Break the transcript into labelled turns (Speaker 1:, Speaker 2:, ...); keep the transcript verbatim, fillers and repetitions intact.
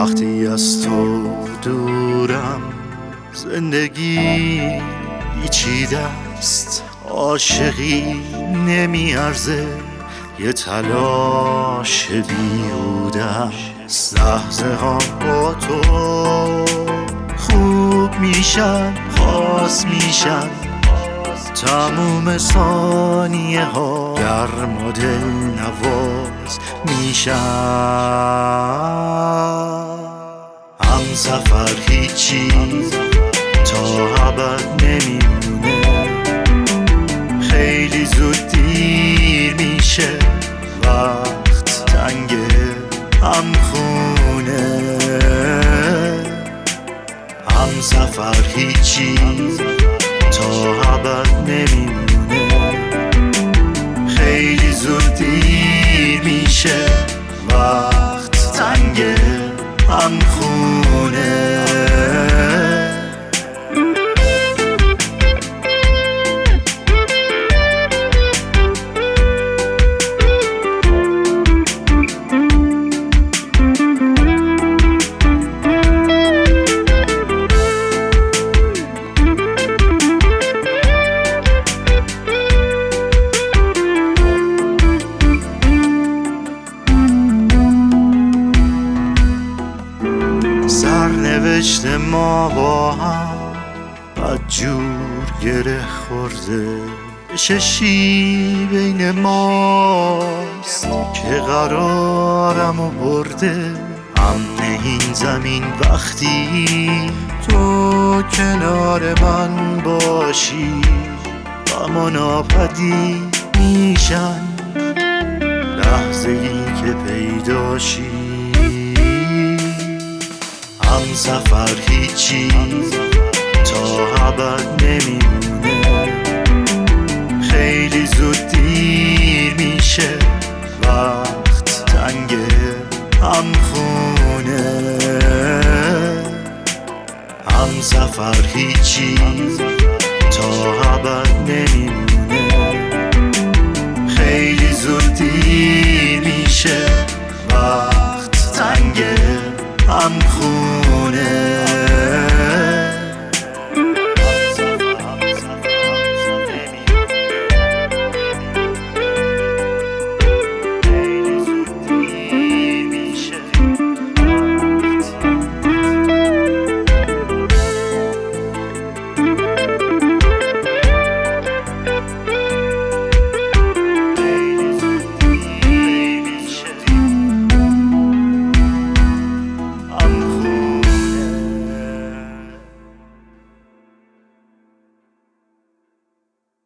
Speaker 1: وقتی از تو دورم زندگی پیچیده است، عاشقی نمیارزه یه تلاش بیهوده است. لحظه ها با تو خوب میشن، خاص میشن، تموم ثانیه ها گرم و دل نواز میشن. هم سفر هیچی تا ابد نمیمونه، خیلی زود دیر میشه، وقت تنگه هم خونه. هم سفر هیچی تا ابد نمیمونه، خیلی زود دیر میشه، وقت تنگه هم خونه. سرنوشت ما با هم بدجور گره خورده، ششی بین ماست که قرارمو برده. امن این زمین وقتی تو کنار من باشی، غم و ناپدید میشن لحظه ای که پیداشی. هم سفر هیچی تا ابد نمیمونه، خیلی زود دیر میشه، وقت تنگه هم خونه. هم سفر هیچی تا ابد نمیمونه، خیلی زود دیر میشه، وقت تنگه هم خونه.